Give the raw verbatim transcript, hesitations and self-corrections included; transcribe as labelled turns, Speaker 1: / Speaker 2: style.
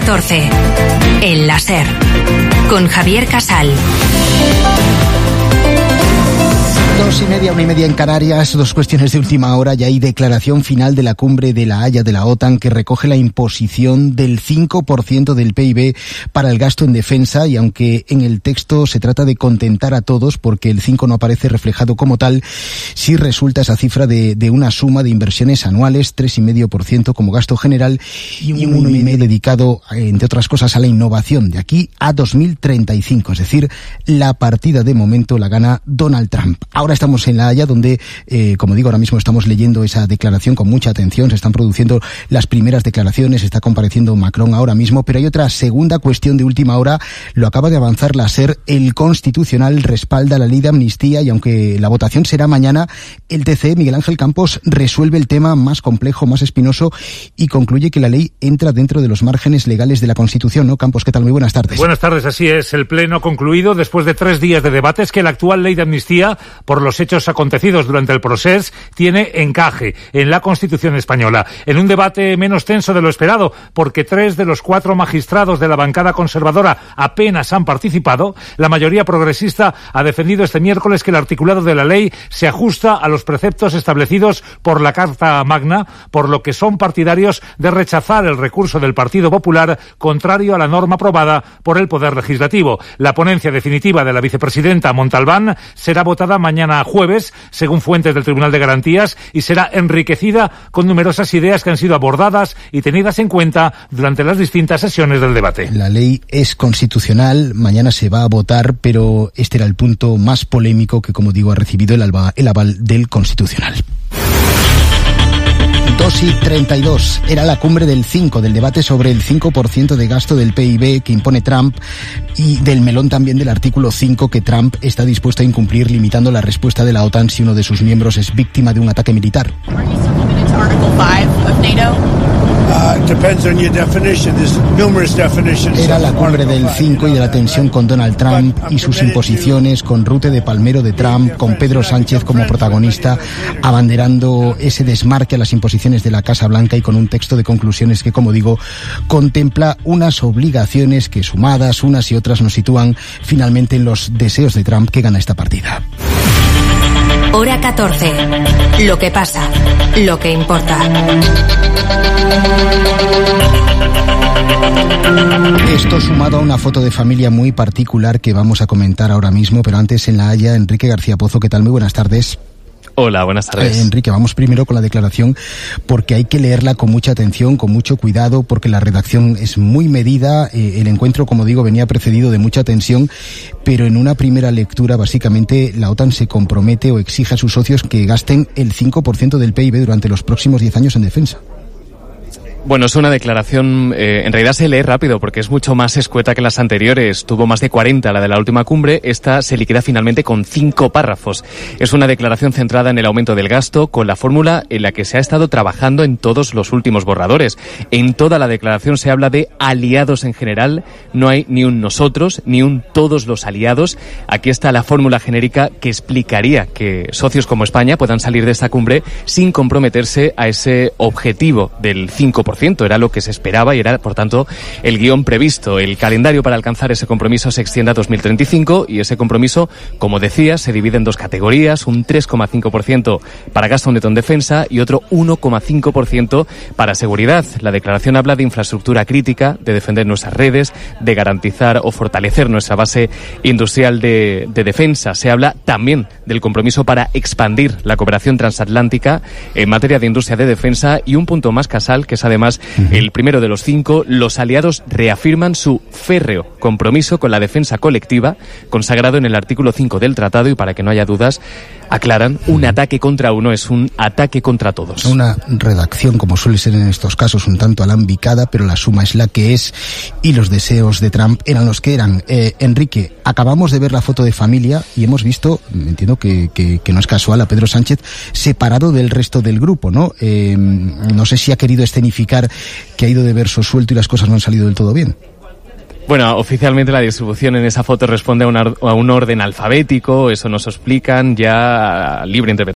Speaker 1: catorce. El láser. Con Javier Casal.
Speaker 2: Dos y media, una y media en Canarias, dos cuestiones de última hora. Ya hay declaración final de la cumbre de la Haya de la OTAN que recoge la imposición del cinco por ciento del P I B para el gasto en defensa, y aunque en el texto se trata de contentar a todos porque el cinco no aparece reflejado como tal, sí resulta esa cifra de, de una suma de inversiones anuales, tres coma cinco por ciento como gasto general y un uno coma cinco por ciento dedicado, entre otras cosas, a la innovación de aquí a dos mil treinta y cinco. Es decir, la partida de momento la gana Donald Trump. Ahora estamos en La Haya, donde, eh, como digo, ahora mismo estamos leyendo esa declaración con mucha atención. Se están produciendo las primeras declaraciones, está compareciendo Macron ahora mismo, pero hay otra segunda cuestión de última hora. Lo acaba de avanzar la SER. El Constitucional respalda la ley de amnistía y aunque la votación será mañana, el T C, Miguel Ángel Campos, resuelve el tema más complejo, más espinoso y concluye que la ley entra dentro de los márgenes legales de la Constitución, ¿no? Campos, ¿qué tal? Muy buenas tardes.
Speaker 3: Buenas tardes, así es. El Pleno ha concluido, después de tres días de debates, que la actual ley de amnistía por los hechos acontecidos durante el procés tiene encaje en la Constitución española. En un debate menos tenso de lo esperado, porque tres de los cuatro magistrados de la bancada conservadora apenas han participado, la mayoría progresista ha defendido este miércoles que el articulado de la ley se ajusta a los preceptos establecidos por la Carta Magna, por lo que son partidarios de rechazar el recurso del Partido Popular contrario a la norma aprobada por el Poder Legislativo. La ponencia definitiva de la vicepresidenta Montalbán será votada mañana jueves, según fuentes del Tribunal de Garantías, y será enriquecida con numerosas ideas que han sido abordadas y tenidas en cuenta durante las distintas sesiones del debate.
Speaker 2: La ley es constitucional, mañana se va a votar, pero este era el punto más polémico que, como digo, ha recibido el, alba, el aval del Constitucional. dos y treinta y dos. Era la cumbre del cinco, del debate sobre el cinco por ciento de gasto del P I B que impone Trump y del melón también del artículo cinco que Trump está dispuesto a incumplir, limitando la respuesta de la OTAN si uno de sus miembros es víctima de un ataque militar. Era la cumbre del cinco y de la tensión con Donald Trump y sus imposiciones, con Rute de Palmero de Trump, con Pedro Sánchez como protagonista, abanderando ese desmarque a las imposiciones de la Casa Blanca y con un texto de conclusiones que, como digo, contempla unas obligaciones que, sumadas unas y otras, nos sitúan finalmente en los deseos de Trump, que gana esta partida.
Speaker 1: Hora catorce. Lo que pasa, lo que importa.
Speaker 2: Esto sumado a una foto de familia muy particular que vamos a comentar ahora mismo, pero antes en La Haya, Enrique García Pozo, ¿qué tal? Muy buenas tardes.
Speaker 4: Hola, buenas tardes.
Speaker 2: Eh, Enrique, vamos primero con la declaración porque hay que leerla con mucha atención, con mucho cuidado, porque la redacción es muy medida. Eh, el encuentro, como digo, venía precedido de mucha tensión, pero en una primera lectura, básicamente, la OTAN se compromete o exige a sus socios que gasten el cinco por ciento del P I B durante los próximos diez años en defensa.
Speaker 4: Bueno, es una declaración, eh, en realidad se lee rápido porque es mucho más escueta que las anteriores. Tuvo más de cuarenta la de la última cumbre. Esta se liquida finalmente con cinco párrafos. Es una declaración centrada en el aumento del gasto, con la fórmula en la que se ha estado trabajando en todos los últimos borradores. En toda la declaración se habla de aliados en general. No hay ni un nosotros, ni un todos los aliados. Aquí está la fórmula genérica que explicaría que socios como España puedan salir de esta cumbre sin comprometerse a ese objetivo del cinco por ciento. Era lo que se esperaba y era, por tanto, el guión previsto. El calendario para alcanzar ese compromiso se extiende a dos mil treinta y cinco y ese compromiso, como decía, se divide en dos categorías, un tres coma cinco por ciento para gasto neto en defensa y otro uno coma cinco por ciento para seguridad. La declaración habla de infraestructura crítica, de defender nuestras redes, de garantizar o fortalecer nuestra base industrial de, de defensa. Se habla también del compromiso para expandir la cooperación transatlántica en materia de industria de defensa y un punto más, Casal, que es además el primero de los cinco. Los aliados reafirman su férreo compromiso con la defensa colectiva, consagrado en el artículo cinco del tratado, y para que no haya dudas, aclaran, un ataque contra uno es un ataque contra todos.
Speaker 2: Una redacción, como suele ser en estos casos, un tanto alambicada, pero la suma es la que es y los deseos de Trump eran los que eran. Eh, Enrique, acabamos de ver la foto de familia y hemos visto, entiendo que, que, que no es casual, a Pedro Sánchez separado del resto del grupo, ¿no? Eh, no sé si ha querido escenificar que ha ido de verso suelto y las cosas no han salido del todo bien.
Speaker 4: Bueno, oficialmente la distribución en esa foto responde a, una, a un orden alfabético, eso nos explican, ya libre interpretación.